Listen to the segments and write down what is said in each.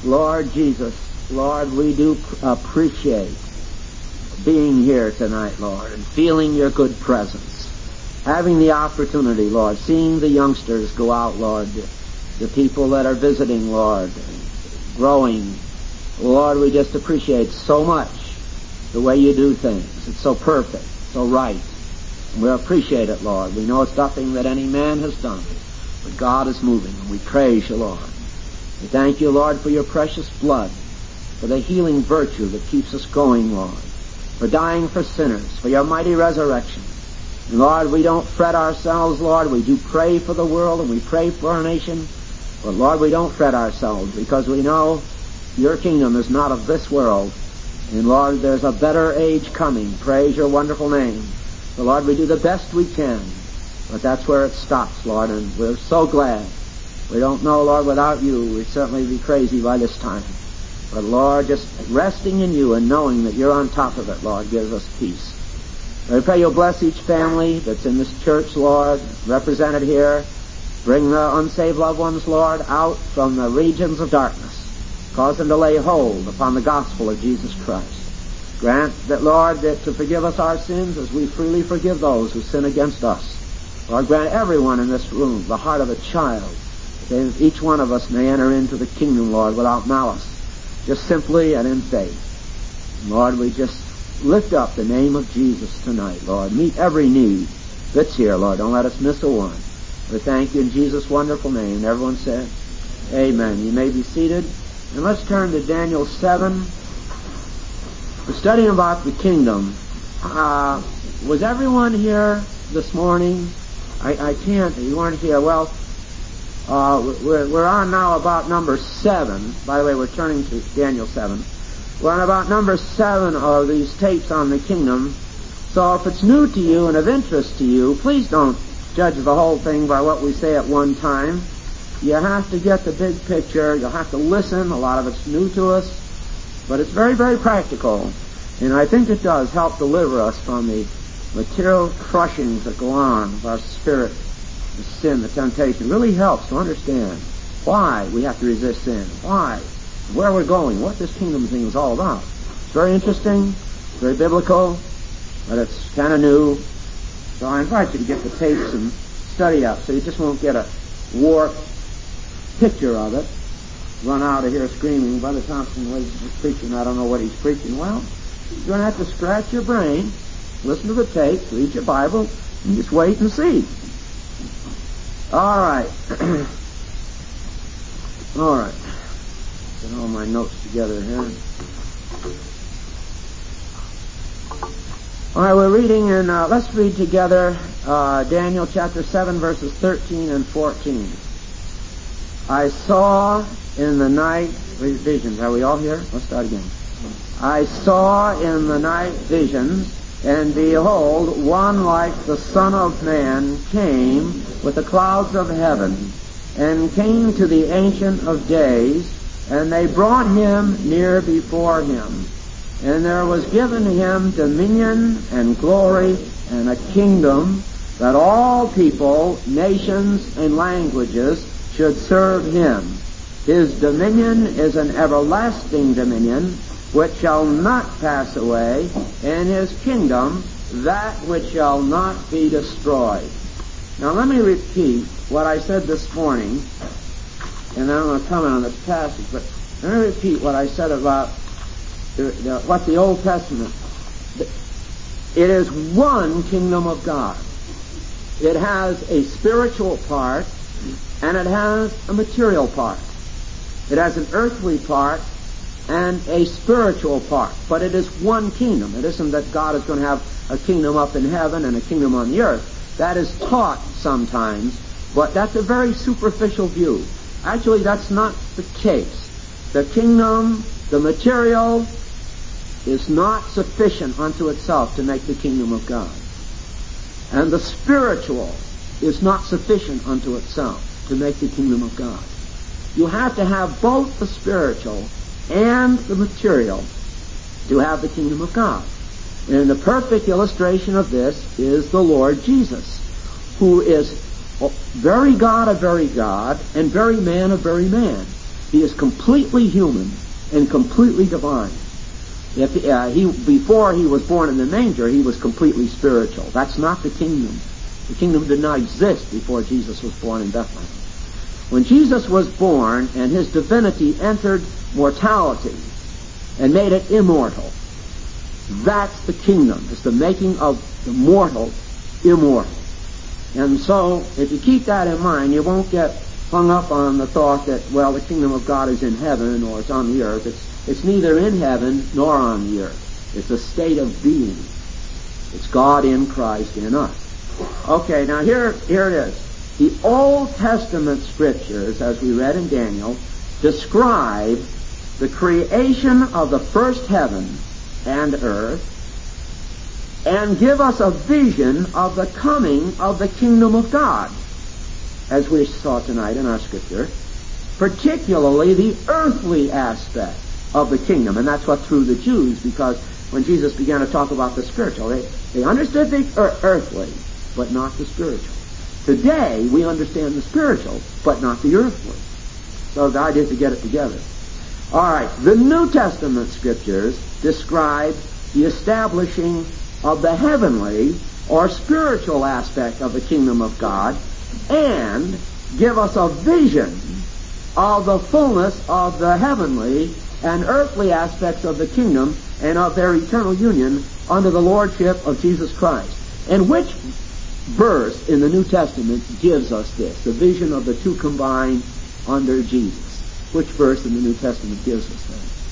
Lord Jesus, Lord, we do appreciate being here tonight, Lord, and feeling your good presence. Having the opportunity, Lord, seeing the youngsters go out, Lord, the people that are visiting, Lord, growing. Lord, we just appreciate so much the way you do things. It's so perfect, so right. And we appreciate it, Lord. We know it's nothing that any man has done, but God is moving, and we praise you, Lord. We thank you, Lord, for your precious blood, for the healing virtue that keeps us going, Lord, for dying for sinners, for your mighty resurrection. And Lord, we don't fret ourselves, Lord. We do pray for the world, and we pray for our nation. But Lord, we don't fret ourselves, because we know your kingdom is not of this world. And Lord, there's a better age coming. Praise your wonderful name. So Lord, we do the best we can. But that's where it stops, Lord, and we're so glad. We don't know, Lord, without you, we'd certainly be crazy by this time. But Lord, just resting in you and knowing that you're on top of it, Lord, gives us peace. I pray you'll bless each family that's in this church, Lord, represented here. Bring the unsaved loved ones, Lord, out from the regions of darkness. Cause them to lay hold upon the gospel of Jesus Christ. Grant that, Lord, that to forgive us our sins as we freely forgive those who sin against us. Lord, grant everyone in this room the heart of a child, that each one of us may enter into the kingdom, Lord, without malice, just simply and in faith. Lord, we just lift up the name of Jesus tonight, Lord. Meet every need that's here, Lord. Don't let us miss a one. We thank you in Jesus' wonderful name. Everyone said, amen. You may be seated. And let's turn to Daniel 7. We're studying about the kingdom. Was everyone here this morning? I can't. You weren't here. Well, we're on now about number 7. By the way, we're turning to Daniel 7. We're on about number 7 of these tapes on the kingdom. So if it's new to you and of interest to you, please don't judge the whole thing by what we say at one time. You have to get the big picture. You'll have to listen. A lot of it's new to us. But it's very, very practical. And I think it does help deliver us from the material crushings that go on of our spirit, the sin, the temptation. It really helps to understand why we have to resist sin. Why? Where we're going, what this kingdom thing is all about. It's very interesting, very biblical, but it's kind of new. So I invite you to get the tapes and study up so you just won't get a warped picture of it. Run out of here screaming, Brother Thompson was preaching, I don't know what he's preaching. Well, you're going to have to scratch your brain, listen to the tape, read your Bible, and just wait and see. All right. All right. Get all my notes together here. All right, we're reading in, let's read together Daniel chapter 7, verses 13 and 14. I saw in the night visions. Are we all here? Let's start again. I saw in the night visions, and behold, one like the Son of Man came with the clouds of heaven, and came to the Ancient of Days, and they brought him near before him. And there was given him dominion and glory and a kingdom, that all people, nations, and languages should serve him. His dominion is an everlasting dominion, which shall not pass away, and his kingdom that which shall not be destroyed. Now let me repeat what I said this morning, and then I'm going to comment on this passage, but let me repeat what I said about what the Old Testament. It is one kingdom of God. It has a spiritual part, and it has a material part. It has an earthly part and a spiritual part. But it is one kingdom. It isn't that God is going to have a kingdom up in heaven and a kingdom on the earth. That is taught sometimes, but that's a very superficial view. Actually, that's not the case. The kingdom, the material, is not sufficient unto itself to make the kingdom of God. And the spiritual is not sufficient unto itself to make the kingdom of God. You have to have both the spiritual and the material to have the kingdom of God. And the perfect illustration of this is the Lord Jesus, who is very God of very God and very man of very man. He is completely human and completely divine. Before he was born in the manger, he was completely spiritual. That's not the kingdom. The kingdom did not exist before Jesus was born in Bethlehem. When Jesus was born and his divinity entered mortality and made it immortal, that's the kingdom. It's the making of the mortal immortal. And so, if you keep that in mind, you won't get hung up on the thought that, well, the kingdom of God is in heaven or it's on the earth. It's neither in heaven nor on the earth. It's a state of being. It's God in Christ in us. Okay, now here it is. The Old Testament scriptures, as we read in Daniel, describe the creation of the first heaven and earth and give us a vision of the coming of the kingdom of God, as we saw tonight in our scripture, particularly the earthly aspect of the kingdom. And that's what threw the Jews, because when Jesus began to talk about the spiritual, they understood the earthly, but not the spiritual. Today, we understand the spiritual, but not the earthly. So the idea is to get it together. All right, the New Testament scriptures describe the establishing of the heavenly or spiritual aspect of the kingdom of God and give us a vision of the fullness of the heavenly and earthly aspects of the kingdom and of their eternal union under the lordship of Jesus Christ. And which verse in the New Testament gives us this, the vision of the two combined under Jesus? Which verse in the New Testament gives us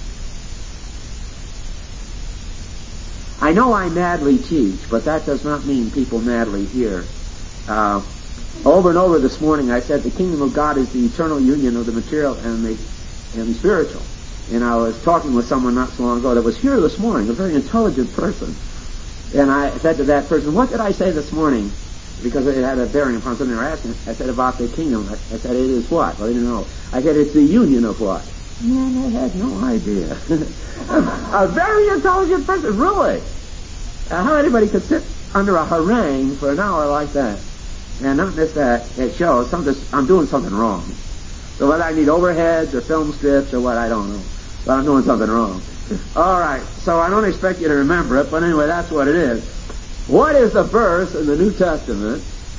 that? I know I madly teach, but that does not mean people madly hear. Over and over this morning I said the kingdom of God is the eternal union of the material and the spiritual. And I was talking with someone not so long ago that was here this morning, a very intelligent person. And I said to that person, what did I say this morning? Because it had a bearing upon something they were asking. I said about the kingdom. I said, it is what? Well, they didn't know. I said, it's the union of what? Man, they had no idea. A very intelligent person, really. How anybody could sit under a harangue for an hour like that and not miss that, it shows I'm doing something wrong. So whether I need overheads or film strips or what, I don't know. But I'm doing something wrong. All right, so I don't expect you to remember it, but anyway, that's what it is. What is the verse in the New Testament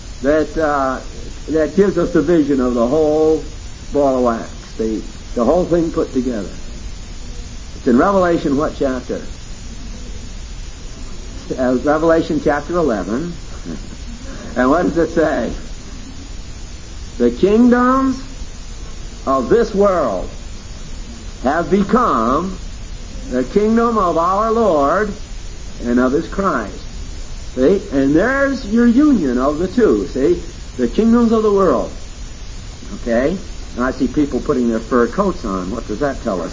that gives us the vision of the whole ball of wax, the whole thing put together? It's in Revelation, what chapter? Revelation chapter 11. And what does it say? The kingdoms of this world have become the kingdom of our Lord and of his Christ. See? And there's your union of the two. See? The kingdoms of the world. Okay? Now I see people putting their fur coats on. What does that tell us?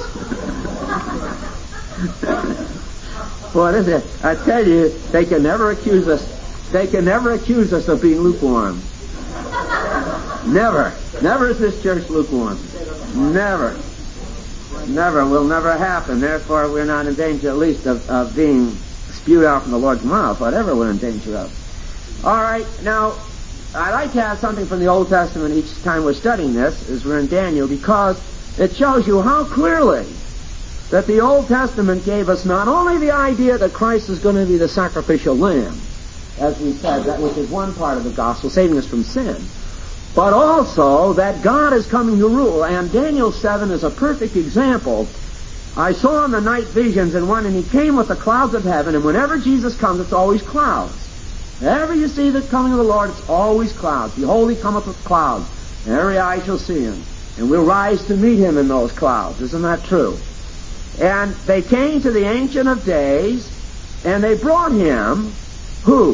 What is it? I tell you, they can never accuse us of being lukewarm. Never. Never is this church lukewarm. Never. Never. Will never happen. Therefore, we're not in danger, at least, of being spewed out from the Lord's mouth, whatever we're in danger of. All right. Now, I like to have something from the Old Testament each time we're studying this, as we're in Daniel, because it shows you how clearly that the Old Testament gave us not only the idea that Christ is going to be the sacrificial lamb, as we said, that which is one part of the gospel, saving us from sin, but also that God is coming to rule. And Daniel 7 is a perfect example. I saw in the night visions, and he came with the clouds of heaven, and whenever Jesus comes, it's always clouds. Whenever you see the coming of the Lord, it's always clouds. Behold, he cometh with clouds, and every eye shall see him, and we'll rise to meet him in those clouds. Isn't that true? And they came to the Ancient of Days, and they brought him, who?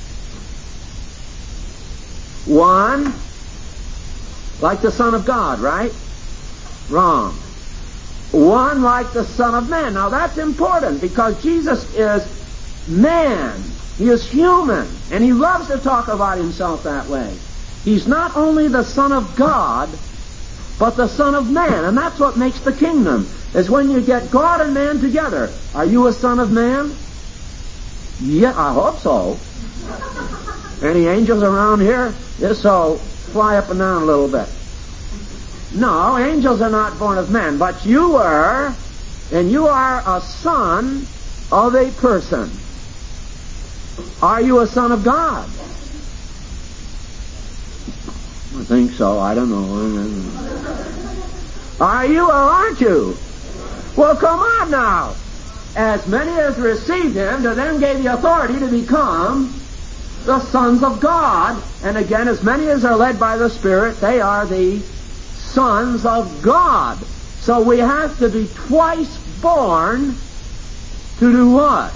One, like the Son of God, right? Wrong. One like the Son of Man. Now that's important, because Jesus is man. He is human, and he loves to talk about himself that way. He's not only the Son of God, but the Son of Man, and that's what makes the kingdom, is when you get God and man together. Are you a son of man? Yeah, I hope so. Any angels around here? If so, fly up and down a little bit. No, angels are not born of men, but you were, and you are a son of a person. Are you a son of God? I think so. I don't know. Are you or aren't you? Well, come on now. As many as received him, to them gave the authority to become the sons of God. And again, as many as are led by the Spirit, they are the sons of God. So we have to be twice born to do what?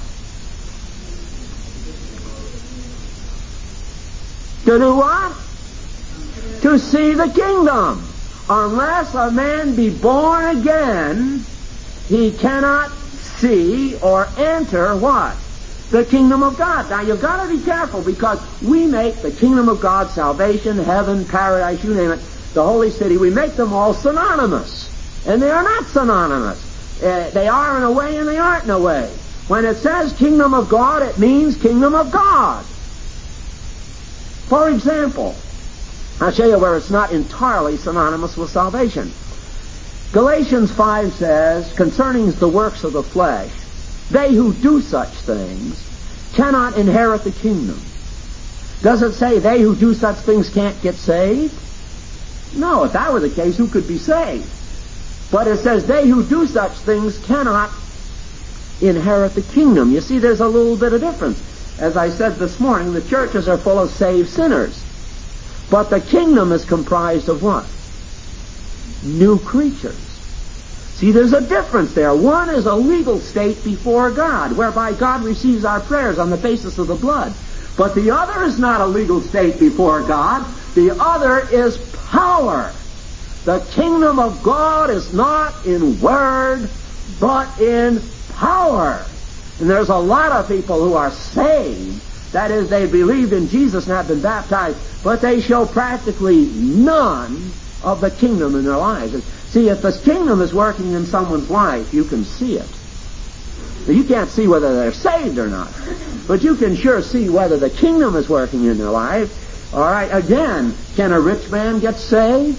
To do what? To see the kingdom. Unless a man be born again, he cannot see or enter what? The kingdom of God. Now you've got to be careful, because we make the kingdom of God, salvation, heaven, paradise, you name it, the holy city, we make them all synonymous. And they are not synonymous. They are in a way and they aren't in a way. When it says kingdom of God, it means kingdom of God. For example, I'll show you where it's not entirely synonymous with salvation. Galatians 5 says, concerning the works of the flesh, they who do such things cannot inherit the kingdom. Does it say they who do such things can't get saved? No, if that were the case, who could be saved? But it says they who do such things cannot inherit the kingdom. You see, there's a little bit of difference. As I said this morning, the churches are full of saved sinners. But the kingdom is comprised of what? New creatures. See, there's a difference there. One is a legal state before God, whereby God receives our prayers on the basis of the blood. But the other is not a legal state before God. The other is power. The kingdom of God is not in word, but in power. And there's a lot of people who are saved. That is, they believed in Jesus and have been baptized, but they show practically none of the kingdom in their lives. See, if the kingdom is working in someone's life, you can see it. You can't see whether they're saved or not, but you can sure see whether the kingdom is working in their life. All right, again, can a rich man get saved?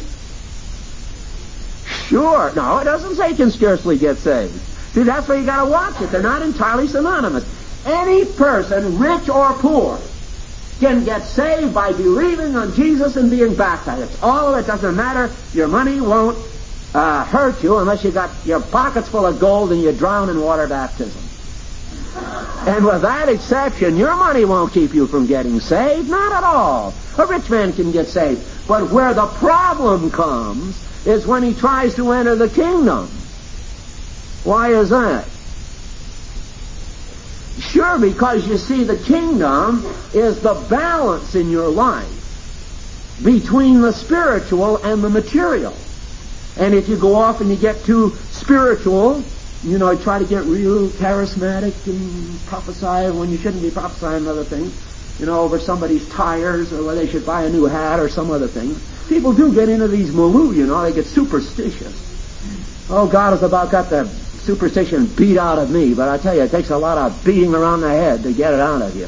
Sure. No, it doesn't say can scarcely get saved. See, that's where you got to watch it. They're not entirely synonymous. Any person, rich or poor, can get saved by believing on Jesus and being baptized. It's all of it. Doesn't matter. Your money won't hurt you unless you got your pockets full of gold and you drown in water baptism. And with that exception, your money won't keep you from getting saved. Not at all. A rich man can get saved. But where the problem comes is when he tries to enter the kingdom. Why is that? Sure, because you see, the kingdom is the balance in your life between the spiritual and the material. And if you go off and you get too spiritual, you know, try to get real charismatic and prophesy when you shouldn't be prophesying other things, you know, over somebody's tires or whether they should buy a new hat or some other thing. People do get into these milieu, you know, they get superstitious. Oh, God has about got the superstition beat out of me, but I tell you, it takes a lot of beating around the head to get it out of you.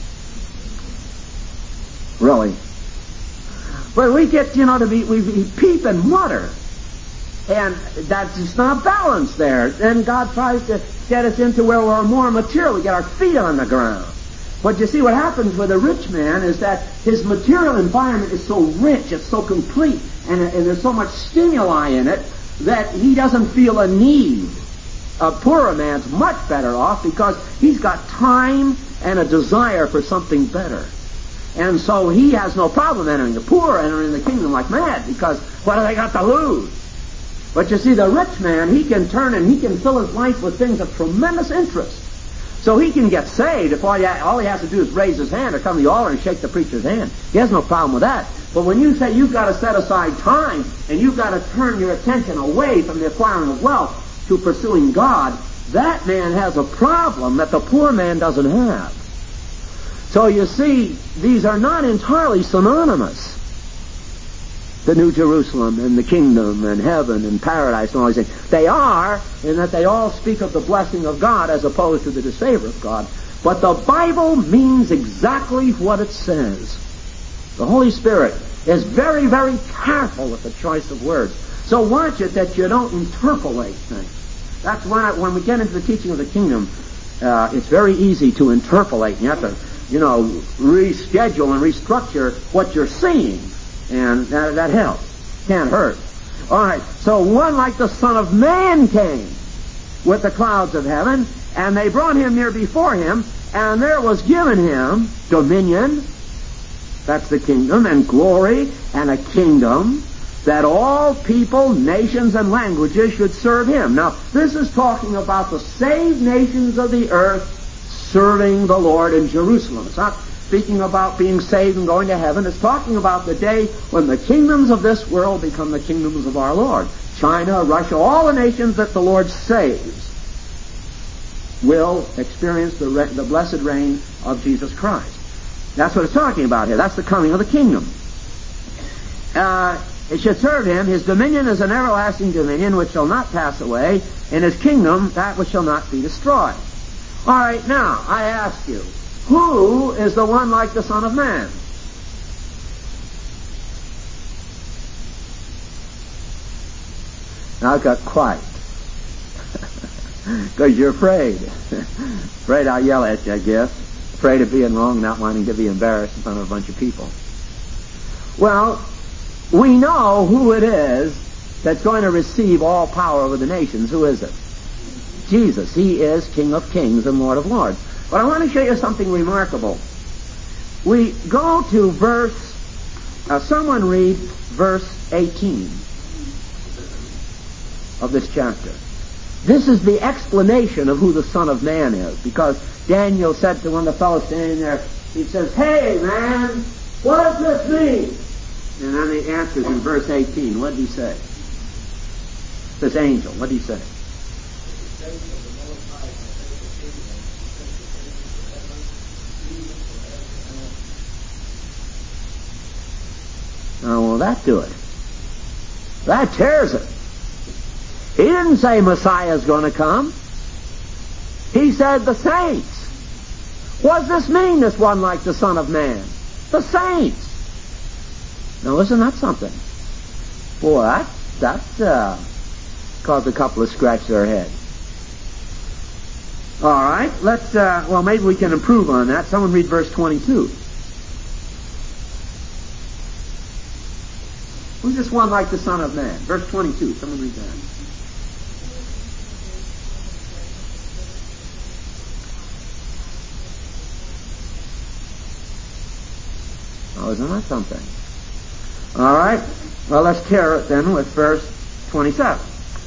Really. But we get, you know, we peep and mutter. And that's just not balanced there. And God tries to get us into where we're more material. We get our feet on the ground. But you see, what happens with a rich man is that his material environment is so rich, it's so complete, and there's so much stimuli in it that he doesn't feel a need. A poorer man's much better off because he's got time and a desire for something better. And so he has no problem entering. The poor entering the kingdom like mad because what have they got to lose? But you see, the rich man, he can turn and he can fill his life with things of tremendous interest. So he can get saved if all he has to do is raise his hand or come to the altar and shake the preacher's hand. He has no problem with that. But when you say you've got to set aside time and you've got to turn your attention away from the acquiring of wealth to pursuing God, that man has a problem that the poor man doesn't have. So you see, these are not entirely synonymous. The New Jerusalem and the kingdom and heaven and paradise and all these things. They are, in that they all speak of the blessing of God as opposed to the disfavor of God. But the Bible means exactly what it says. The Holy Spirit is very, very careful with the choice of words. So watch it that you don't interpolate things. That's why when we get into the teaching of the kingdom, it's very easy to interpolate. You have to, reschedule and restructure what you're seeing. And that helps. Can't hurt. All right, so one like the Son of Man came with the clouds of heaven, and they brought him near before him, and there was given him dominion, that's the kingdom, and glory, and a kingdom, that all people, nations, and languages should serve him. Now, this is talking about the saved nations of the earth serving the Lord in Jerusalem. It's not speaking about being saved and going to heaven. It's talking about the day when the kingdoms of this world become the kingdoms of our Lord. China, Russia, all the nations that the Lord saves will experience the blessed reign of Jesus Christ. That's what it's talking about here. That's the coming of the kingdom. It should serve him. His dominion is an everlasting dominion which shall not pass away, and his kingdom that which shall not be destroyed. All right, now, I ask you, who is the one like the Son of Man? Now it got quiet. Because you're afraid. Afraid I'll yell at you, I guess. Afraid of being wrong, not wanting to be embarrassed in front of a bunch of people. Well, we know who it is that's going to receive all power over the nations. Who is it? Jesus. He is King of Kings and Lord of Lords. But I want to show you something remarkable. We go to someone read verse 18 of this chapter. This is the explanation of who the Son of Man is, because Daniel said to one of the fellows standing there, he says, "Hey, man, what does this mean?" And then he answers in verse 18. What did he say? This angel, what did he say? Oh, well, that do it. That tears it. He didn't say Messiah's going to come. He said the saints. What does this mean, this one like the Son of Man? The saints. Now, isn't that something? Boy, that caused a couple of scratch their head. All right, let's, maybe we can improve on that. Someone read verse 22. Who's this one like the Son of Man? Verse 22. Someone read that. Oh, isn't that something? All right. Well, let's tear it then with verse 27.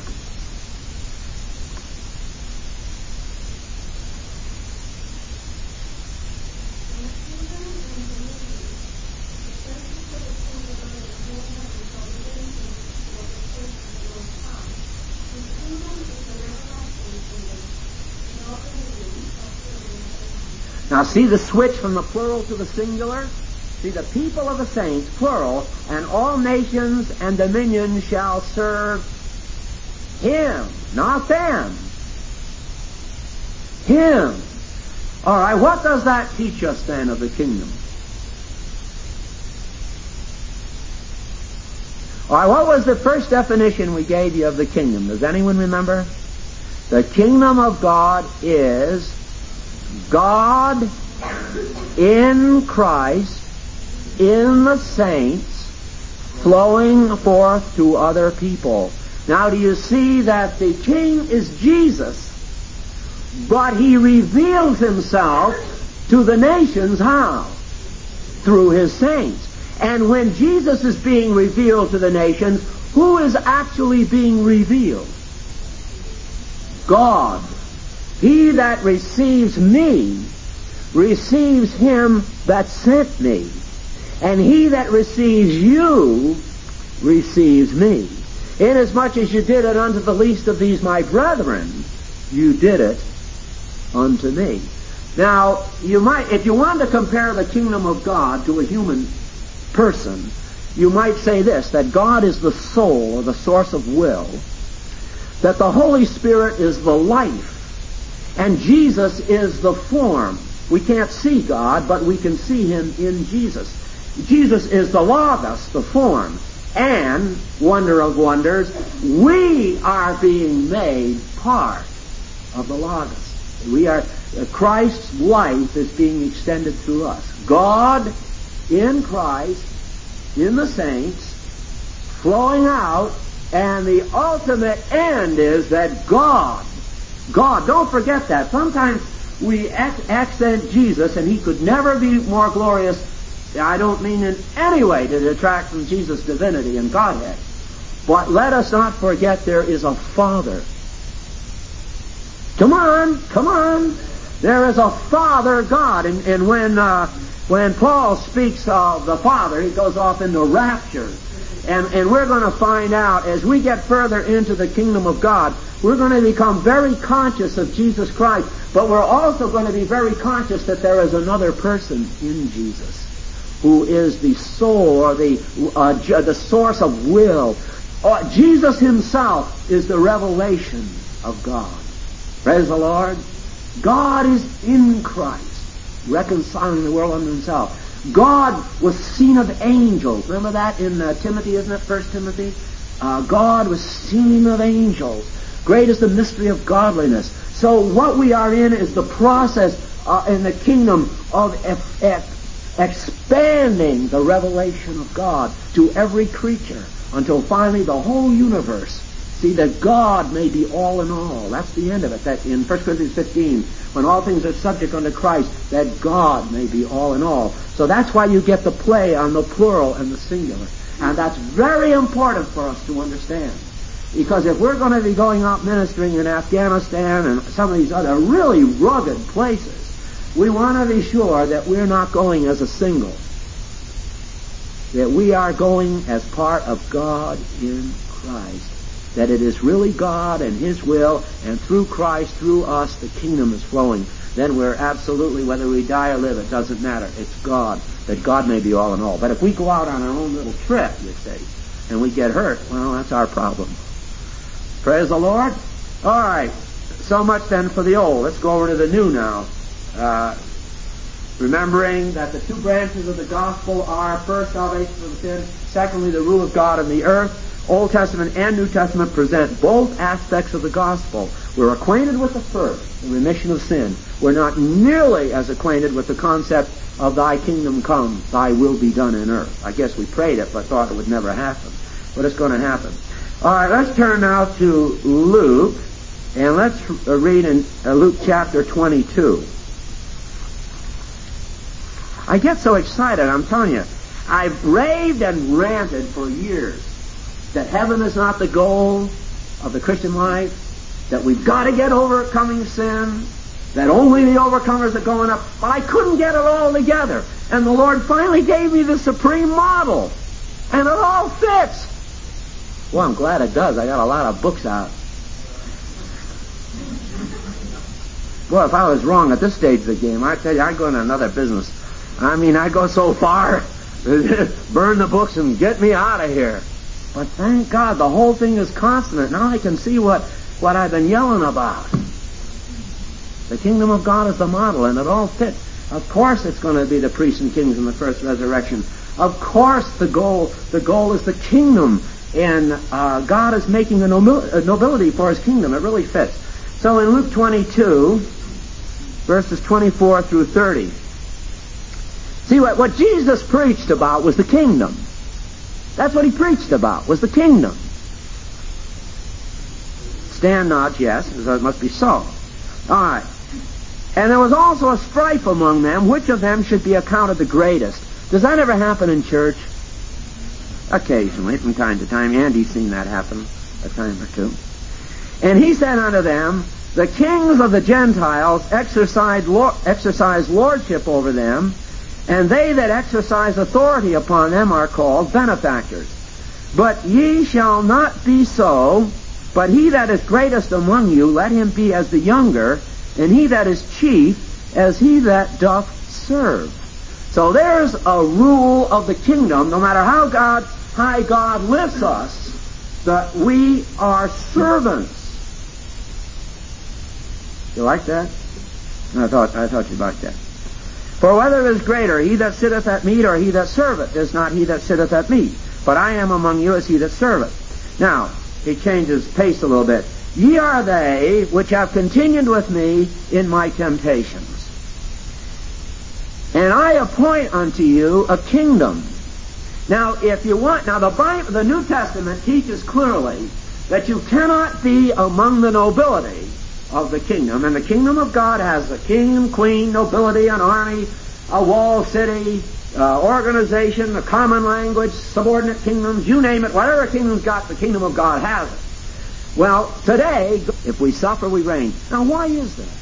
Now see the switch from the plural to the singular? See, the people of the saints, plural, and all nations and dominions shall serve him, not them. Him. All right, what does that teach us then of the kingdom? All right, what was the first definition we gave you of the kingdom? Does anyone remember? The kingdom of God is God in Christ, in the saints, flowing forth to other people. Now, do you see that the king is Jesus, but he reveals himself to the nations how? Through his saints. And when Jesus is being revealed to the nations, who is actually being revealed? God. He that receives me receives him that sent me. And he that receives you receives me. Inasmuch as you did it unto the least of these my brethren, you did it unto me. Now, you might, if you wanted to compare the kingdom of God to a human person, you might say this, that God is the soul or the source of will, that the Holy Spirit is the life, and Jesus is the form. We can't see God, but we can see him in Jesus. Jesus is the Logos, the form, And, wonder of wonders, we are being made part of the Logos. We are, Christ's life is being extended through us. God in Christ, in the saints, flowing out, and the ultimate end is that God, don't forget that. Sometimes we accent Jesus, and he could never be more glorious. I don't mean in any way to detract from Jesus' divinity and Godhead. But let us not forget there is a Father. Come on. There is a Father God. And when Paul speaks of the Father, he goes off into rapture. And we're going to find out, as we get further into the kingdom of God, we're going to become very conscious of Jesus Christ, but we're also going to be very conscious that there is another person in Jesus who is the soul or the source of will. Jesus himself is the revelation of God. Praise the Lord. God is in Christ, reconciling the world unto himself. God was seen of angels. Remember that in Timothy, isn't it? 1 Timothy? God was seen of angels. Great is the mystery of godliness. So what we are in is the process in the kingdom of expanding the revelation of God to every creature until finally the whole universe see that God may be all in all. That's the end of it. That in 1 Corinthians 15, when all things are subject unto Christ, that God may be all in all. So that's why you get the play on the plural and the singular. And that's very important for us to understand. Because if we're going to be going out ministering in Afghanistan and some of these other really rugged places, we want to be sure that we're not going as a single. That we are going as part of God in Christ. That it is really God and his will, and through Christ, through us, the kingdom is flowing. Then we're absolutely, whether we die or live, it doesn't matter. It's God, that God may be all in all. But if we go out on our own little trip, you see, and we get hurt, well, that's our problem. Praise the Lord. All right. So much then for the old. Let's go over to the new now. Remembering that the two branches of the gospel are, first, salvation from sin, secondly, the rule of God in the earth. Old Testament and New Testament present both aspects of the gospel. We're acquainted with the first, the remission of sin. We're not nearly as acquainted with the concept of thy kingdom come, thy will be done in earth. I guess we prayed it but thought it would never happen. But it's going to happen. All right, let's turn now to Luke, and let's read in Luke chapter 22. I get so excited, I'm telling you. I've raved and ranted for years that heaven is not the goal of the Christian life, that we've got to get overcoming sin, that only the overcomers are going up. But I couldn't get it all together. And the Lord finally gave me the supreme model. And it all fits. Well, I'm glad it does. I got a lot of books out. Well, if I was wrong at this stage of the game, I tell you, I'd go into another business. I mean, I'd go so far, burn the books and get me out of here. But thank God, the whole thing is consonant. Now I can see what I've been yelling about. The kingdom of God is the model, and it all fits. Of course it's going to be the priests and kings in the first resurrection. Of course the goal is the kingdom, and God is making a nobility for his kingdom. It really fits. So in Luke 22, verses 24 through 30, see what Jesus preached about was the kingdom. That's what he preached about, was the kingdom. Stand not, yes, it must be so. All right. And there was also a strife among them, which of them should be accounted the greatest. Does that ever happen in church? Occasionally, from time to time. Andy's seen that happen a time or two. And he said unto them, the kings of the Gentiles exercise lordship over them, and they that exercise authority upon them are called benefactors. But ye shall not be so, but he that is greatest among you, let him be as the younger, and he that is chief, as he that doth serve. So there's a rule of the kingdom, no matter how high God lifts us, that we are servants. You like that? I thought you'd like that. For whether is greater, he that sitteth at meat or he that serveth, is not he that sitteth at meat, but I am among you as he that serveth. Now, he changes pace a little bit. Ye are they which have continued with me in my temptations. And I appoint unto you a kingdom. Now, if you want, now the New Testament teaches clearly that you cannot be among the nobility of the kingdom. And the kingdom of God has a king and queen, nobility, an army, a walled city, organization, a common language, subordinate kingdoms, you name it. Whatever a kingdom's got, the kingdom of God has it. Well, today, if we suffer, we reign. Now, why is that?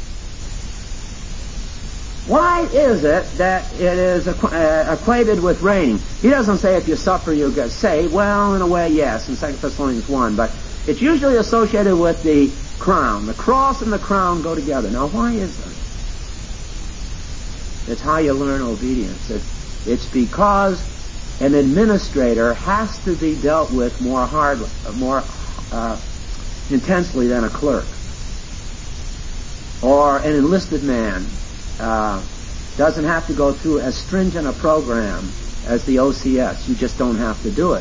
Why is it that it is equated with reigning? He doesn't say if you suffer, you'll get saved. Well, in a way, yes, in 2 Thessalonians 1. But it's usually associated with the crown. The cross and the crown go together. Now, why is that? It's how you learn obedience. It's because an administrator has to be dealt with more intensely than a clerk. Or an enlisted man doesn't have to go through as stringent a program as the OCS. You just don't have to do it.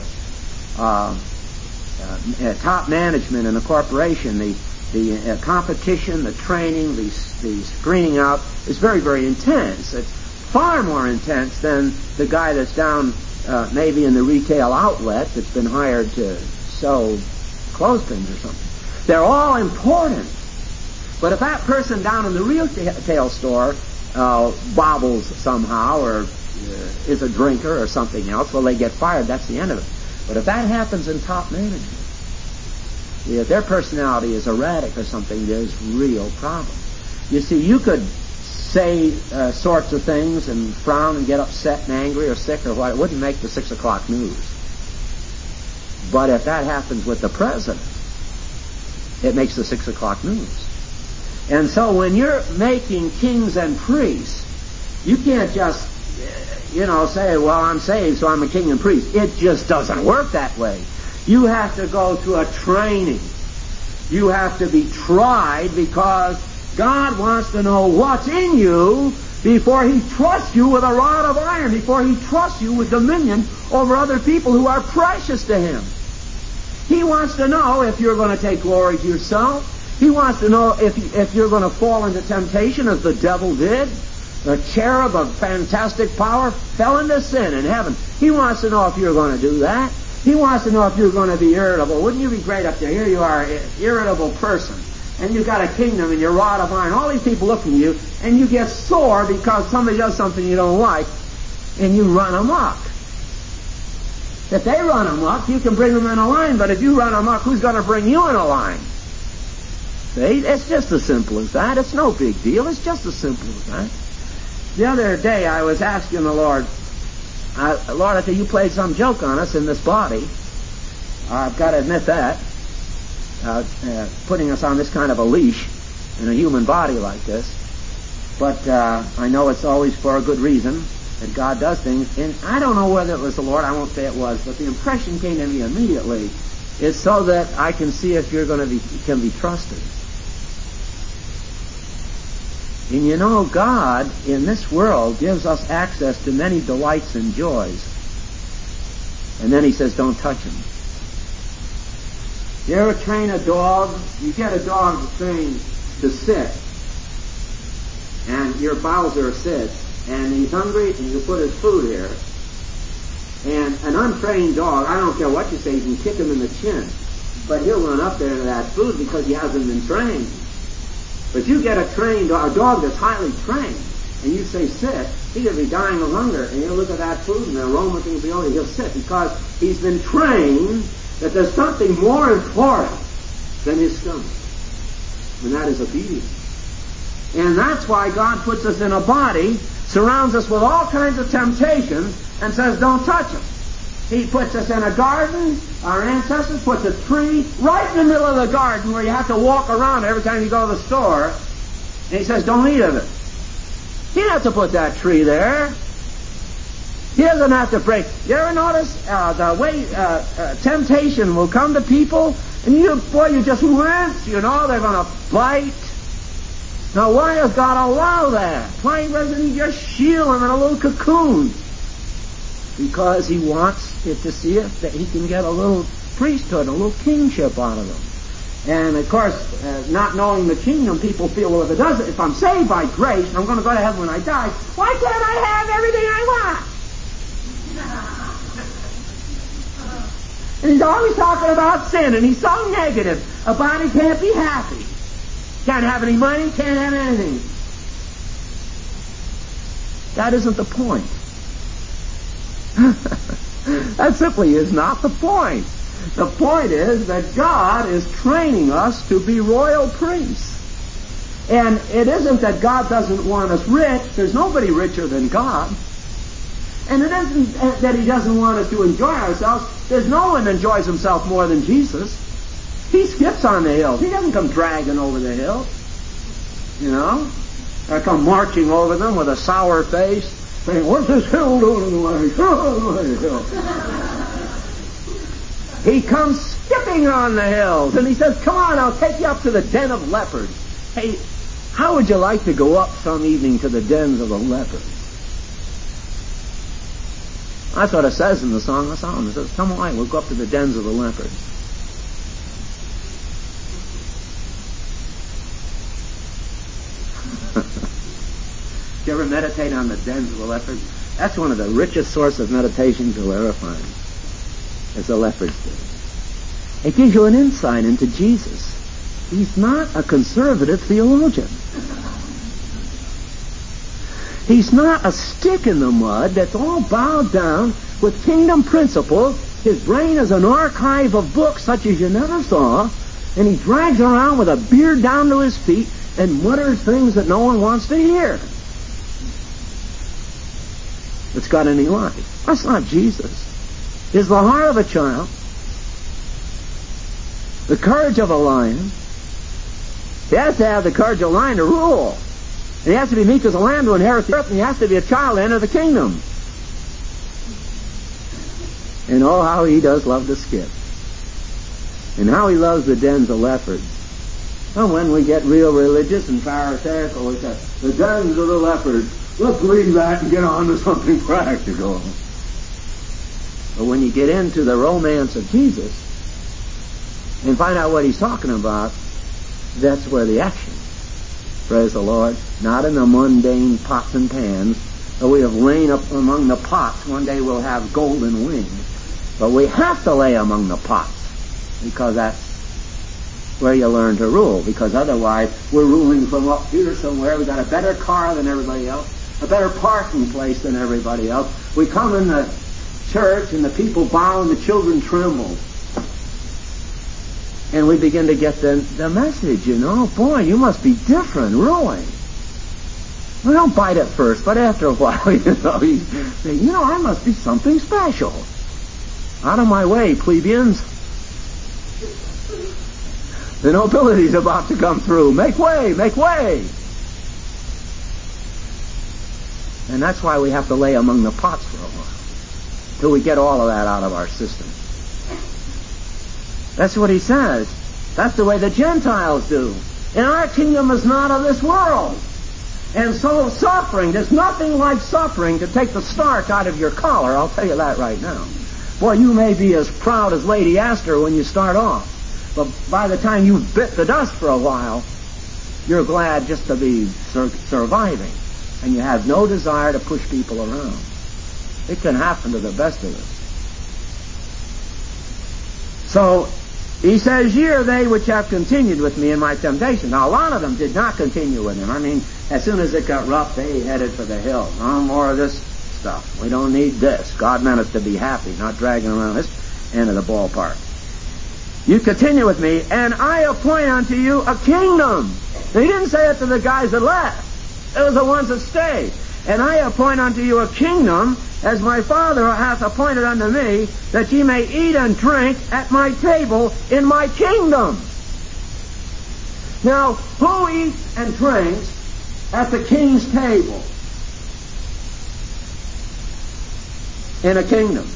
Top management in a corporation, the competition, the training, the screening out is very, very intense. It's far more intense than the guy that's down maybe in the retail outlet that's been hired to sew clothespins or something. They're all important. But if that person down in the retail store bobbles somehow or is a drinker or something else, well, they get fired. That's the end of it. But if that happens in top management, if their personality is erratic or something, there's real problems. You see, you could say sorts of things and frown and get upset and angry or sick or what. It wouldn't make the 6 o'clock news. But if that happens with the president, it makes the 6 o'clock news. And so when you're making kings and priests, you can't just, say, well, I'm saved, so I'm a king and priest. It just doesn't work that way. You have to go through a training. You have to be tried because God wants to know what's in you before he trusts you with a rod of iron, before he trusts you with dominion over other people who are precious to him. He wants to know if you're going to take glory to yourself. He wants to know if you're going to fall into temptation as the devil did. The cherub of fantastic power fell into sin in heaven. He wants to know if you're going to do that. He wants to know if you're going to be irritable. Wouldn't you be great up there? Here you are, an irritable person. And you've got a kingdom and your rod of iron. All these people looking at you, and you get sore because somebody does something you don't like, and you run amok. If they run amok, you can bring them in a line, but if you run amok, who's going to bring you in a line? See? It's just as simple as that. It's no big deal. It's just as simple as that. The other day I was asking the Lord, Lord, I said, you played some joke on us in this body. I've got to admit that. Putting us on this kind of a leash in a human body like this. But I know it's always for a good reason that God does things. And I don't know whether it was the Lord. I won't say it was. But the impression came to me immediately. It's so that I can see if you're going to can be trusted. And God in this world gives us access to many delights and joys. And then he says, don't touch them. You ever train a dog? You get a dog trained to sit. And your Bowser sits. And he's hungry and you put his food here. And an untrained dog, I don't care what you say, you can kick him in the chin. But he'll run up there to that food because he hasn't been trained. But you get a dog that's highly trained, and you say sit, he's going to be dying of hunger, and he'll look at that food and the aroma things be over, he'll sit because he's been trained that there's something more important than his stomach. And that is obedience. And that's why God puts us in a body, surrounds us with all kinds of temptations, and says don't touch them. He puts us in a garden. Our ancestors put a tree right in the middle of the garden where you have to walk around every time you go to the store. And he says, don't eat of it. He doesn't have to put that tree there. He doesn't have to break. You ever notice the way temptation will come to people? And you just wince, they're going to bite. Now, why does God allow that? Why doesn't he just shield them in a little cocoon? because he wants it to see if that he can get a little priesthood, a little kingship out of them. And of course, not knowing the kingdom, people feel, well, if I'm saved by grace, and I'm going to go to heaven when I die, why can't I have everything I want? And he's always talking about sin, and he's so negative about he can't be happy. Can't have any money, can't have anything. That isn't the point. That simply is not the point. The point is that God is training us to be royal priests. And it isn't that God doesn't want us rich. There's nobody richer than God. And it isn't that he doesn't want us to enjoy ourselves. There's no one enjoys himself more than Jesus. He skips on the hill. He doesn't come dragging over the hill. You know? I come marching over them with a sour face, saying, what's this hill doing in the way? He comes skipping on the hills, and he says, come on, I'll take you up to the den of leopards. Hey, how would you like to go up some evening to the dens of the leopards? That's what it says in the Song of Solomon. It says, come on, we'll go up to the dens of the leopards. Did you ever meditate on the dens of the leopards? That's one of the richest sources of meditations you'll ever find. It's the leopard's den. It gives you an insight into Jesus. He's not a conservative theologian. He's not a stick in the mud that's all bowed down with kingdom principles. His brain is an archive of books such as you never saw, and he drags around with a beard down to his feet and mutters things that no one wants to hear. It's got any life. That's not Jesus. Is the heart of a child, the courage of a lion. He has to have the courage of a lion to rule. And he has to be meek as a lamb to inherit the earth, and he has to be a child to enter the kingdom. And oh, how he does love to skip. And how he loves the dens of leopards. And when we get real religious and pharisaical, we say, the dens of the leopards, let's leave that and get on to something practical. But when you get into the romance of Jesus and find out what he's talking about, that's where the action. Praise the Lord. Not in the mundane pots and pans. Though we have lain up among the pots, one day we'll have golden wings. But we have to lay among the pots, because that's where you learn to rule. Because otherwise, we're ruling from up here somewhere. We've got a better car than everybody else, a better parking place than everybody else. We come in the church, and the people bow and the children tremble. And we begin to get the message, you know. Boy, you must be different, really. We don't bite at first, but after a while, you know, I must be something special. Out of my way, plebeians. The nobility's about to come through. Make way, make way. And that's why we have to lay among the pots for a while, till we get all of that out of our system. That's what he says. That's the way the Gentiles do. And our kingdom is not of this world. And so suffering, there's nothing like suffering to take the starch out of your collar. I'll tell you that right now. Boy, you may be as proud as Lady Astor when you start off. But by the time you've bit the dust for a while, you're glad just to be surviving. And you have no desire to push people around. It can happen to the best of us. So, he says, ye are they which have continued with me in my temptation. Now, a lot of them did not continue with him. I mean, as soon as it got rough, they headed for the hill. No more of this stuff. We don't need this. God meant us to be happy, not dragging around this end of the ballpark. You continue with me, and I appoint unto you a kingdom. Now, he didn't say it to the guys that left. It was the ones that stayed. And I appoint unto you a kingdom, as my Father hath appointed unto me, that ye may eat and drink at my table in my kingdom. Now, who eats and drinks at the king's table in a kingdom?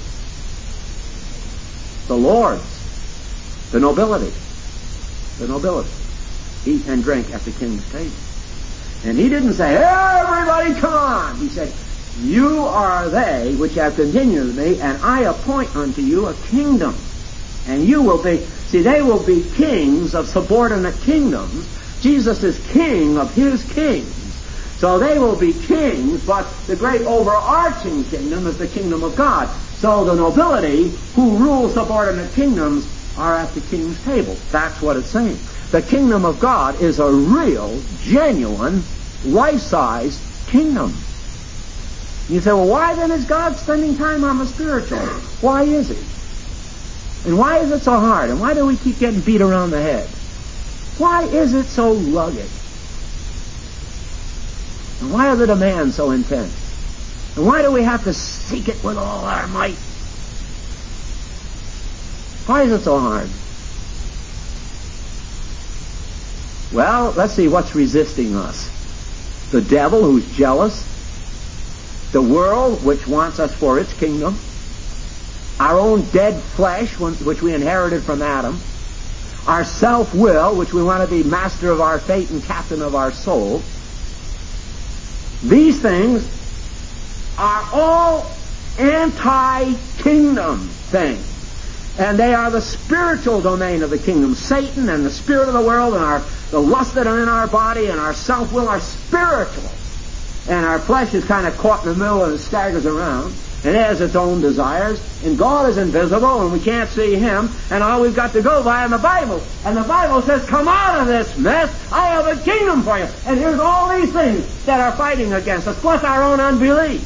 The lords, the nobility. The nobility eat and drink at the king's table. And he didn't say, everybody come on. He said, You are they which have continued with me, and I appoint unto you a kingdom. And you will be, see, they will be kings of subordinate kingdoms. Jesus is king of his kings. So they will be kings, but the great overarching kingdom is the kingdom of God. So the nobility who rule subordinate kingdoms are at the king's table. That's what it's saying. The kingdom of God is a real, genuine, life-size kingdom. You say, well, why then is God spending time on the spiritual? Why is he? And why is it so hard? And why do we keep getting beat around the head? Why is it so rugged? And why are the demands so intense? And why do we have to seek it with all our might? Why is it so hard? Well, let's see what's resisting us. The devil, who's jealous. The world, which wants us for its kingdom. Our own dead flesh, which we inherited from Adam. Our self-will, which we want to be master of our fate and captain of our soul. These things are all anti-kingdom things. And they are the spiritual domain of the kingdom. Satan and the spirit of the world and the lust that are in our body and our self-will are spiritual. And our flesh is kind of caught in the middle and it staggers around. It has its own desires. And God is invisible and we can't see him. And all we've got to go by is the Bible. And the Bible says, come out of this mess. I have a kingdom for you. And here's all these things that are fighting against us, plus our own unbelief.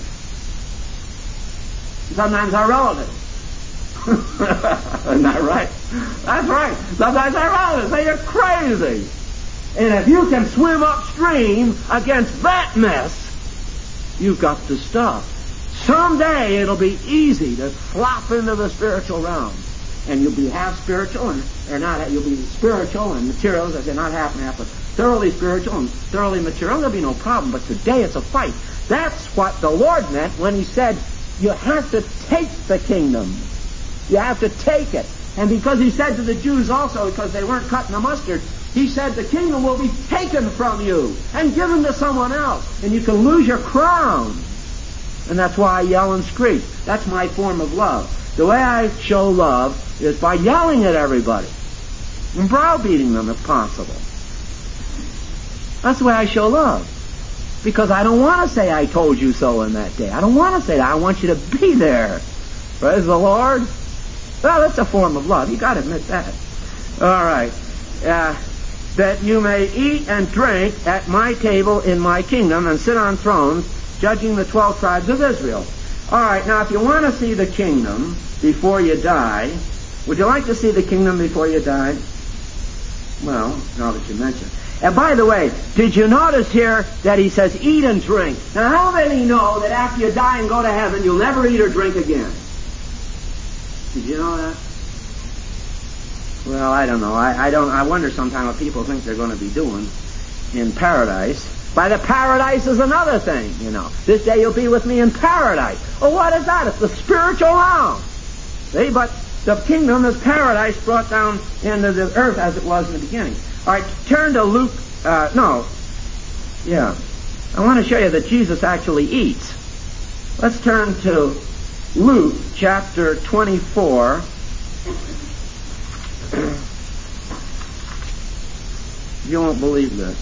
Sometimes our relatives. Isn't that right? That's right. Sometimes our relatives say you're crazy. And if you can swim upstream against that mess, you've got to stop. Someday it'll be easy to flop into the spiritual realm. And you'll be half spiritual you'll be spiritual and material, as in not half and half, but thoroughly spiritual and thoroughly material. There'll be no problem. But today it's a fight. That's what the Lord meant when he said, you have to take the kingdom. You have to take it. And because he said to the Jews also, because they weren't cutting the mustard, he said the kingdom will be taken from you and given to someone else. And you can lose your crown. And that's why I yell and scream. That's my form of love. The way I show love is by yelling at everybody and browbeating them if possible. That's the way I show love. Because I don't want to say I told you so in that day. I don't want to say that. I want you to be there. Praise the Lord. Well, that's a form of love. You got to admit that. All right. That you may eat and drink at my table in my kingdom and sit on thrones, judging the 12 tribes of Israel. All right. Now, if you want to see the kingdom before you die, would you like to see the kingdom before you die? Well, now that you mention it. And by the way, did you notice here that he says eat and drink? Now, how many know that after you die and go to heaven, you'll never eat or drink again? Did you know that? Well, I don't know. I wonder sometimes what people think they're going to be doing in paradise. By the paradise is another thing, you know. This day you'll be with me in paradise. Well, what is that? It's the spiritual realm. See, but the kingdom is paradise brought down into the earth as it was in the beginning. All right, turn to Luke. I want to show you that Jesus actually eats. Let's turn to Luke chapter 24. You won't believe this.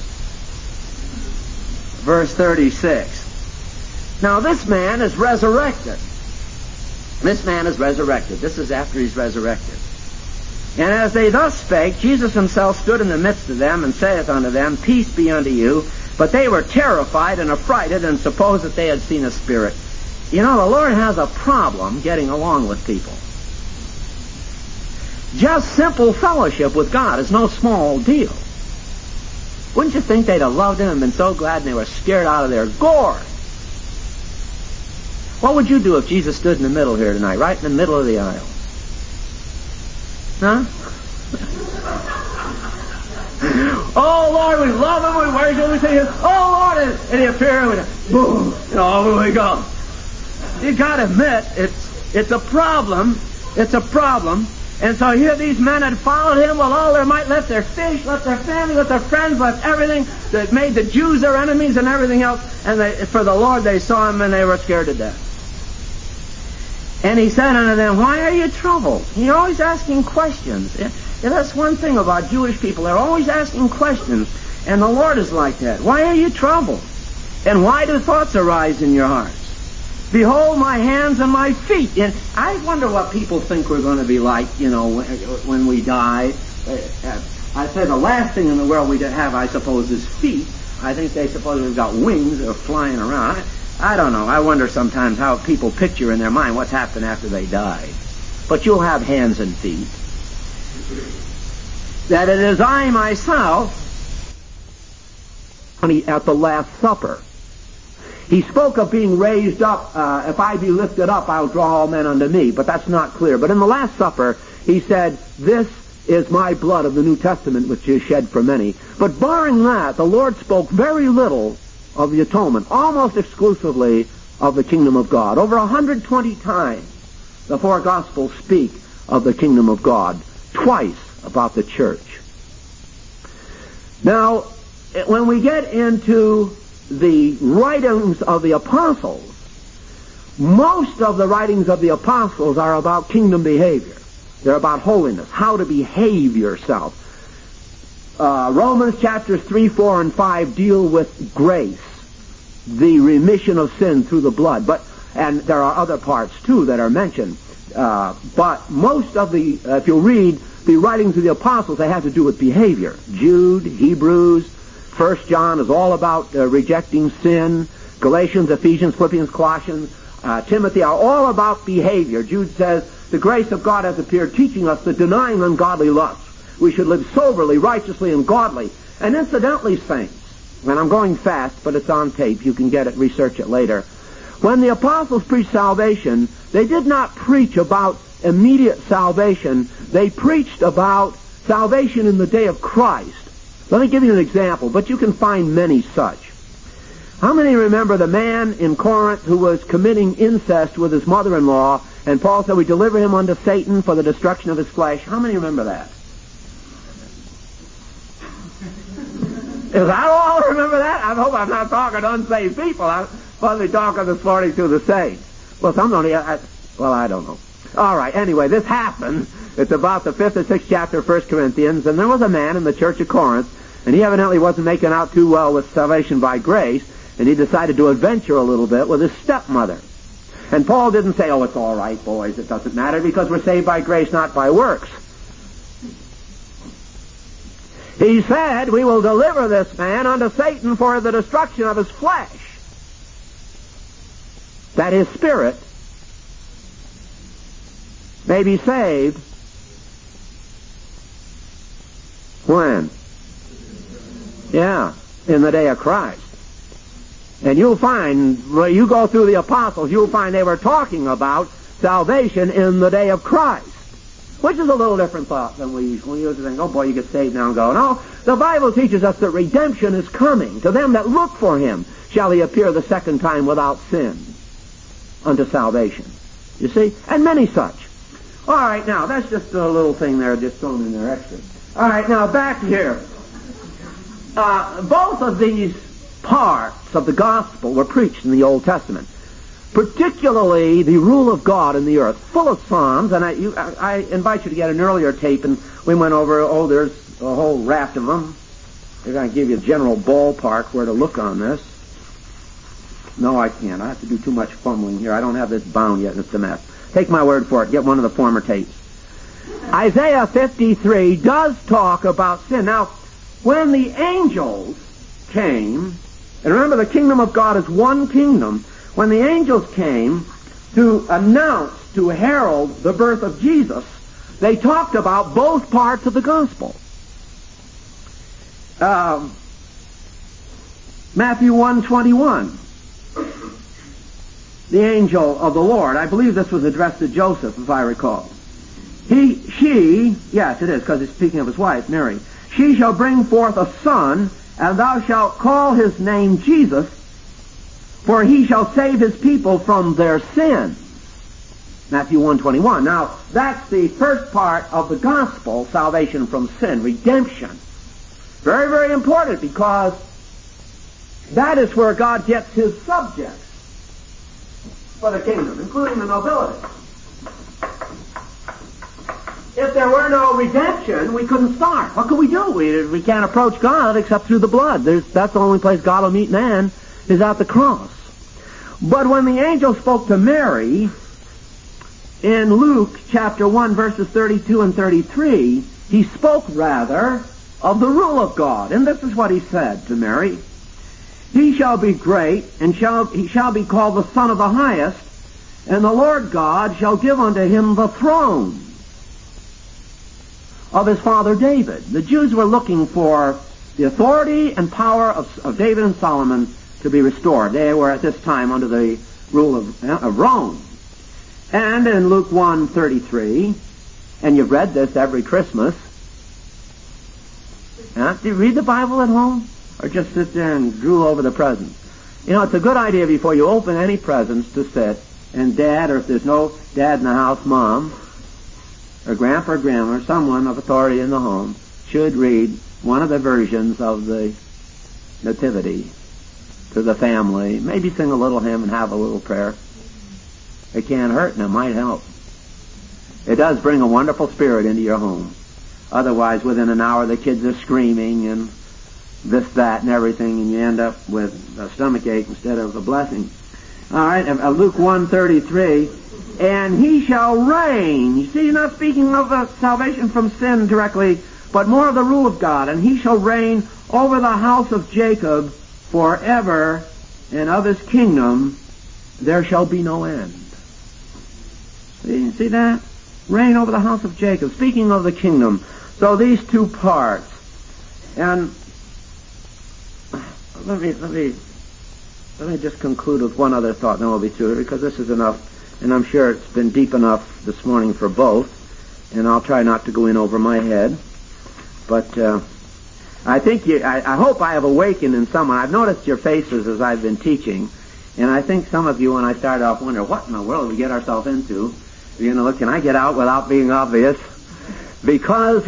Verse 36. Now this man is resurrected. This man is resurrected. This is after he's resurrected. And as they thus spake, Jesus himself stood in the midst of them, and saith unto them, Peace be unto you. But they were terrified and affrighted, and supposed that they had seen a spirit. You know, the Lord has a problem getting along with people. Just simple fellowship with God is no small deal. Wouldn't you think they'd have loved him and been so glad, and they were scared out of their gourd? What would you do if Jesus stood in the middle here tonight, right in the middle of the aisle? Huh? Oh, Lord, we love him, we worship him, we say, oh, Lord, and he appears, and boom, over we go. You gotta admit, it's a problem. It's a problem. And so here these men had followed him with all their might, left their fish, left their family, left their friends, left everything, that made the Jews their enemies and everything else. And for the Lord they saw him and they were scared to death. And he said unto them, why are you troubled? You're always asking questions. And that's one thing about Jewish people. They're always asking questions. And the Lord is like that. Why are you troubled? And why do thoughts arise in your hearts? Behold my hands and my feet. And I wonder what people think we're going to be like, when we die. I say the last thing in the world we have, I suppose, is feet. I think they suppose we've got wings that are flying around. I don't know. I wonder sometimes how people picture in their mind what's happened after they die. But you'll have hands and feet. That it is I myself, at the Last Supper. He spoke of being raised up. If I be lifted up, I'll draw all men unto me. But that's not clear. But in the Last Supper, he said, this is my blood of the New Testament, which is shed for many. But barring that, the Lord spoke very little of the atonement, almost exclusively of the kingdom of God. Over 120 times, the four Gospels speak of the kingdom of God. Twice about the church. Now, when we get into the writings of the apostles, most of the writings of the apostles are about kingdom behavior. They're about holiness, how to behave yourself. Romans chapters 3, 4, and 5 deal with grace, the remission of sin through the blood. And there are other parts too that are mentioned. But most of if you read the writings of the apostles, they have to do with behavior. Jude, Hebrews, 1 John is all about rejecting sin. Galatians, Ephesians, Philippians, Colossians, Timothy are all about behavior. Jude says, the grace of God has appeared, teaching us that denying ungodly lusts, we should live soberly, righteously, and godly. And incidentally, saints, and I'm going fast, but it's on tape. You can get it, research it later. When the apostles preached salvation, they did not preach about immediate salvation. They preached about salvation in the day of Christ. Let me give you an example, but you can find many such. How many remember the man in Corinth who was committing incest with his mother-in-law, and Paul said, we deliver him unto Satan for the destruction of his flesh? How many remember that? Is that all remember that? I hope I'm not talking to unsaved people. I'm probably talking this morning to the saints. Well, some don't. I don't know. All right, anyway, this happened. It's about the 5th or 6th chapter of 1 Corinthians, and there was a man in the church of Corinth, and he evidently wasn't making out too well with salvation by grace, and he decided to adventure a little bit with his stepmother. And Paul didn't say, oh, it's all right, boys, it doesn't matter, because we're saved by grace, not by works. He said, we will deliver this man unto Satan for the destruction of his flesh, that his spirit may be saved. When? Yeah, in the day of Christ. And you'll find, when you go through the apostles, you'll find they were talking about salvation in the day of Christ. Which is a little different thought than we usually think, oh boy, you get saved now and go. No, the Bible teaches us that redemption is coming. To them that look for him shall he appear the second time without sin unto salvation. You see? And many such. All right, now, that's just a little thing there, just thrown in there extra. All right, now, back here. Both of these parts of the gospel were preached in the Old Testament. Particularly the rule of God in the earth, full of Psalms, and I invite you to get an earlier tape, and we went over, there's a whole raft of them. They're going to give you a general ballpark where to look on this. No, I can't. I have to do too much fumbling here. I don't have this bound yet, and it's a mess. Take my word for it. Get one of the former tapes. Isaiah 53 does talk about sin. Now, when the angels came, and remember the kingdom of God is one kingdom, when the angels came to announce, to herald the birth of Jesus, they talked about both parts of the gospel. Matthew 1:21. The angel of the Lord. I believe this was addressed to Joseph, if I recall. Yes, it is, because it's speaking of his wife, Mary. She shall bring forth a son, and thou shalt call his name Jesus, for he shall save his people from their sins. Matthew 1:21. Now, that's the first part of the gospel, salvation from sin, redemption. Very, very important, because that is where God gets his subjects for the kingdom, including the nobility. If there were no redemption, we couldn't start. What could we do? We can't approach God except through the blood. That's the only place God will meet man, is at the cross. But when the angel spoke to Mary in Luke chapter 1, verses 32 and 33, he spoke rather of the rule of God. And this is what he said to Mary. He shall be great, and he shall be called the Son of the Highest, and the Lord God shall give unto him the throne of his father David. The Jews were looking for the authority and power of David and Solomon to be restored. They were at this time under the rule of Rome. And in Luke 1:33, and you've read this every Christmas. Do you read the Bible at home? Or just sit there and drool over the presents? You know, it's a good idea before you open any presents to sit, and Dad, or if there's no Dad in the house, Mom, or Grandpa or Grandma, or someone of authority in the home, should read one of the versions of the Nativity to the family. Maybe sing a little hymn and have a little prayer. It can't hurt, and it might help. It does bring a wonderful spirit into your home. Otherwise, within an hour, the kids are screaming and this, that, and everything, and you end up with a stomachache instead of a blessing. All right, Luke 1:33, and he shall reign. You see, you're not speaking of salvation from sin directly, but more of the rule of God. And he shall reign over the house of Jacob forever, and of his kingdom there shall be no end. See that? Reign over the house of Jacob. Speaking of the kingdom. So these two parts. And let me just conclude with one other thought, and then we'll be through it, because this is enough, and I'm sure it's been deep enough this morning for both, and I'll try not to go in over my head. But I think I hope I have awakened in someone. I've noticed your faces as I've been teaching, and I think some of you, when I started off, wonder, what in the world did we get ourselves into? You're going to look, can I get out without being obvious? Because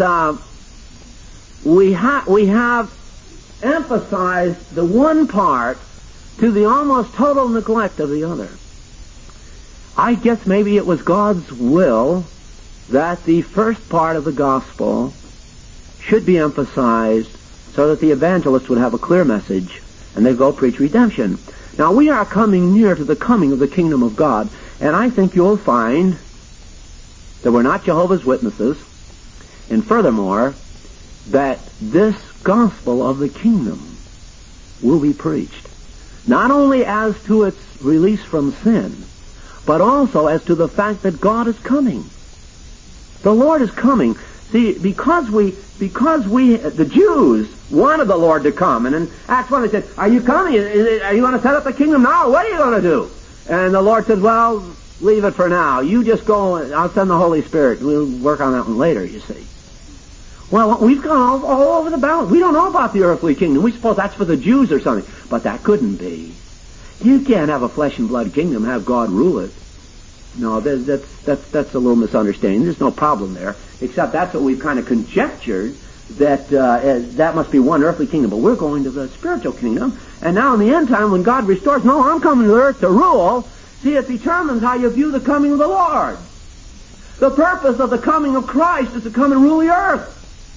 we have emphasized the one part to the almost total neglect of the other. I guess maybe it was God's will that the first part of the gospel should be emphasized so that the evangelist would have a clear message and they'd go preach redemption. Now, we are coming near to the coming of the kingdom of God, and I think you'll find that we're not Jehovah's Witnesses, and furthermore, that this gospel of the kingdom will be preached, not only as to its release from sin, but also as to the fact that God is coming. The Lord is coming. See, because the Jews wanted the Lord to come, and in Acts 1 they said, are you coming? Are you going to set up the kingdom now? What are you going to do? And the Lord said, well, leave it for now. You just go, I'll send the Holy Spirit. We'll work on that one later, you see. Well, we've gone all over the balance. We don't know about the earthly kingdom. We suppose that's for the Jews or something. But that couldn't be. You can't have a flesh and blood kingdom, have God rule it. No, that's a little misunderstanding. There's no problem there, except that's what we've kind of conjectured, that that must be one earthly kingdom. But we're going to the spiritual kingdom. And now in the end time, when God restores, no, I'm coming to earth to rule. See, it determines how you view the coming of the Lord. The purpose of the coming of Christ is to come and rule the earth.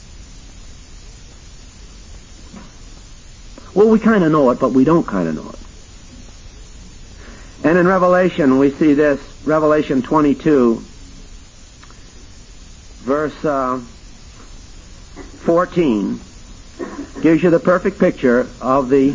Well, we kind of know it, but we don't kind of know it. And in Revelation, we see this, Revelation 22, verse 14, gives you the perfect picture of the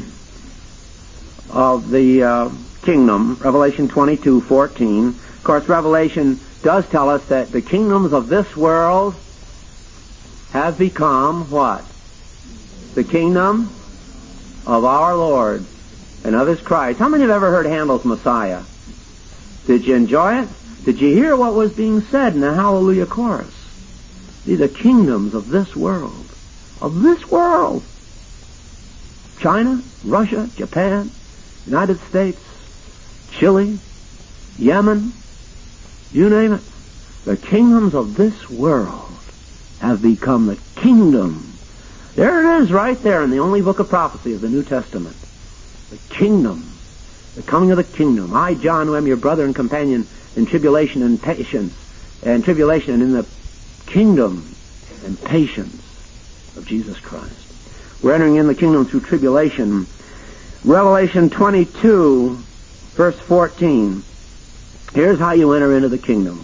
kingdom. Revelation 22:14. Of course, Revelation does tell us that the kingdoms of this world have become what? The kingdom of our Lord and of his Christ. How many have ever heard Handel's Messiah? Did you enjoy it? Did you hear what was being said in the Hallelujah chorus? These are kingdoms of this world. Of this world. China, Russia, Japan, United States, Chile, Yemen, You name it. The kingdoms of this world have become the kingdom. There it is right there in the only book of prophecy of the New Testament. The kingdom. The coming of the kingdom. I, John, who am your brother and companion in tribulation and patience, and tribulation and in the kingdom and patience of Jesus Christ. We're entering in the kingdom through tribulation. Revelation 22, verse 14. Here's how you enter into the kingdom.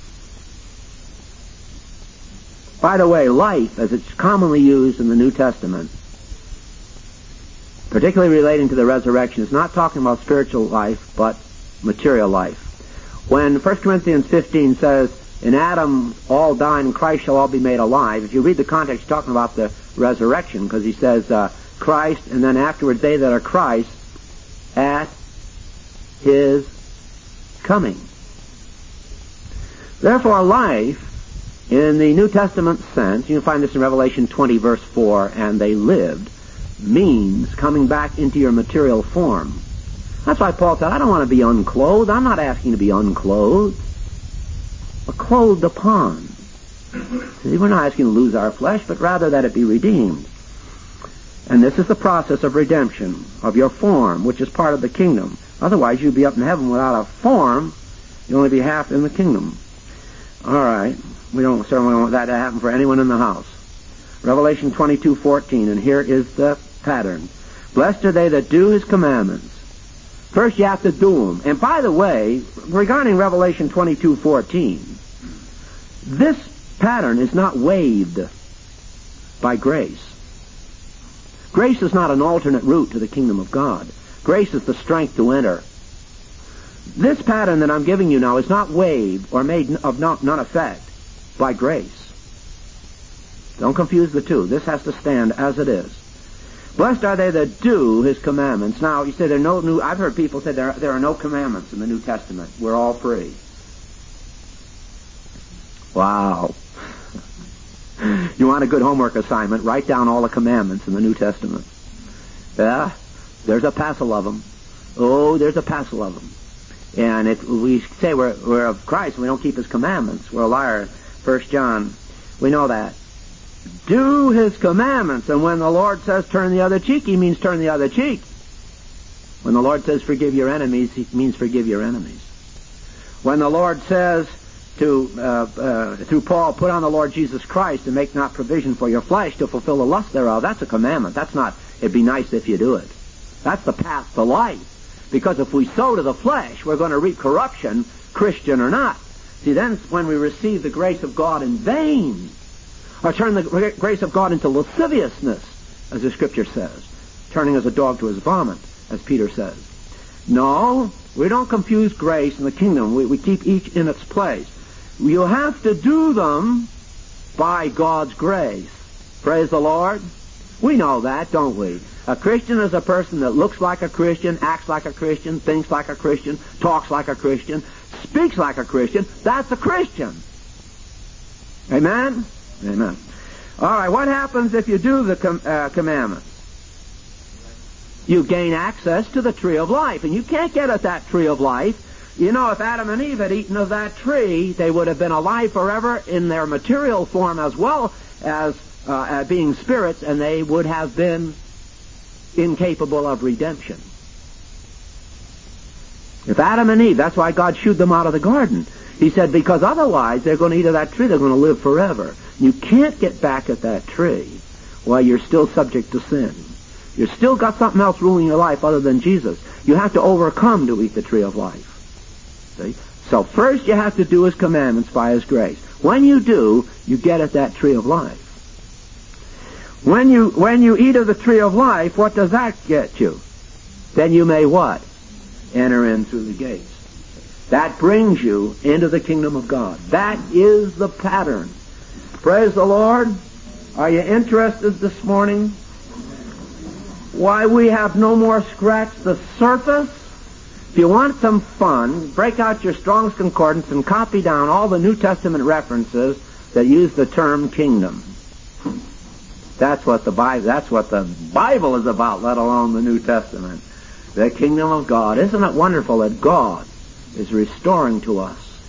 By the way, life, as it's commonly used in the New Testament, particularly relating to the resurrection, is not talking about spiritual life, but material life. When 1 Corinthians 15 says, in Adam all die, and in Christ shall all be made alive, if you read the context, he's talking about the resurrection, because he says Christ, and then afterwards they that are Christ at his coming. Therefore, life, in the New Testament sense, you can find this in Revelation 20, verse 4, and they lived, means coming back into your material form. That's why Paul said, I don't want to be unclothed. I'm not asking to be unclothed, but clothed upon. See, we're not asking to lose our flesh, but rather that it be redeemed. And this is the process of redemption of your form, which is part of the kingdom. Otherwise, you'd be up in heaven without a form. You'd only be half in the kingdom. All right. We don't certainly want that to happen for anyone in the house. Revelation 22:14, and here is the pattern. Blessed are they that do his commandments. First, you have to do them. And by the way, regarding Revelation 22:14, this pattern is not waived by grace. Grace is not an alternate route to the kingdom of God. Grace is the strength to enter. This pattern that I'm giving you now is not waived or made of none effect by grace. Don't confuse the two. This has to stand as it is. Blessed are they that do his commandments. Now, you say there are no new... I've heard people say there are no commandments in the New Testament. We're all free. Wow. You want a good homework assignment? Write down all the commandments in the New Testament. Yeah, there's a passel of them. Oh, there's a passel of them. And if we say we're of Christ and we don't keep his commandments, we're a liar. 1 John, we know that. Do his commandments. And when the Lord says turn the other cheek, he means turn the other cheek. When the Lord says forgive your enemies, he means forgive your enemies. When the Lord says through Paul, put on the Lord Jesus Christ and make not provision for your flesh to fulfill the lust thereof, that's a commandment. That's not, it'd be nice if you do it. That's the path to life. Because if we sow to the flesh, we're going to reap corruption, Christian or not. See, then when we receive the grace of God in vain, or turn the grace of God into lasciviousness, as the Scripture says, turning as a dog to his vomit, as Peter says. No, we don't confuse grace and the kingdom. We keep each in its place. You have to do them by God's grace. Praise the Lord. We know that, don't we? A Christian is a person that looks like a Christian, acts like a Christian, thinks like a Christian, talks like a Christian, speaks like a Christian. That's a Christian. Amen? Amen. All right, what happens if you do the commandments? You gain access to the tree of life, and you can't get at that tree of life. You know, if Adam and Eve had eaten of that tree, they would have been alive forever in their material form as well as being spirits, and they would have been incapable of redemption. If Adam and Eve, that's why God shooed them out of the garden. He said, because otherwise they're going to eat of that tree, they're going to live forever. You can't get back at that tree while you're still subject to sin. You've still got something else ruling your life other than Jesus. You have to overcome to eat the tree of life. See? So first you have to do his commandments by his grace. When you do, you get at that tree of life. When you eat of the tree of life, what does that get you? Then you may what? Enter in through the gates. That brings you into the kingdom of God. That is the pattern. Praise the Lord. Are you interested this morning? Why we have no more scratched the surface? If you want some fun, break out your Strong's Concordance and copy down all the New Testament references that use the term kingdom. That's what the Bible is about, let alone the New Testament. The kingdom of God. Isn't it wonderful that God is restoring to us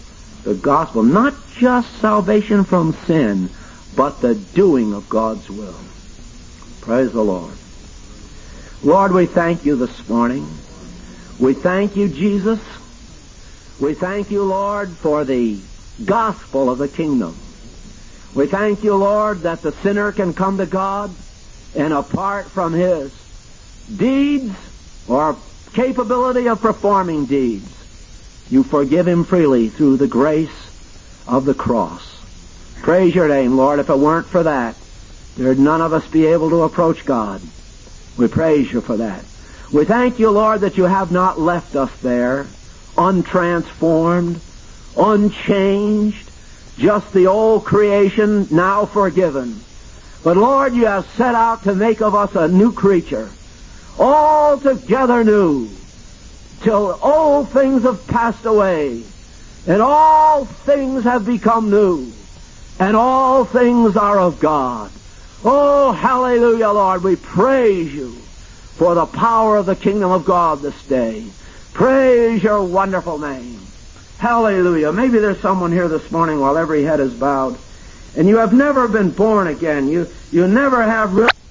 The gospel, not just salvation from sin, but the doing of God's will. Praise the Lord. Lord, we thank you this morning. We thank you, Jesus. We thank you, Lord, for the gospel of the kingdom. We thank you, Lord, that the sinner can come to God, and apart from his deeds or capability of performing deeds, you forgive him freely through the grace of the cross. Praise your name, Lord. If it weren't for that, there'd none of us be able to approach God. We praise you for that. We thank you, Lord, that you have not left us there, untransformed, unchanged, just the old creation now forgiven. But Lord, you have set out to make of us a new creature, altogether new, till old things have passed away, and all things have become new, and all things are of God. Oh, hallelujah, Lord. We praise you for the power of the kingdom of God this day. Praise your wonderful name. Hallelujah. Maybe there's someone here this morning while every head is bowed, and you have never been born again. You never have really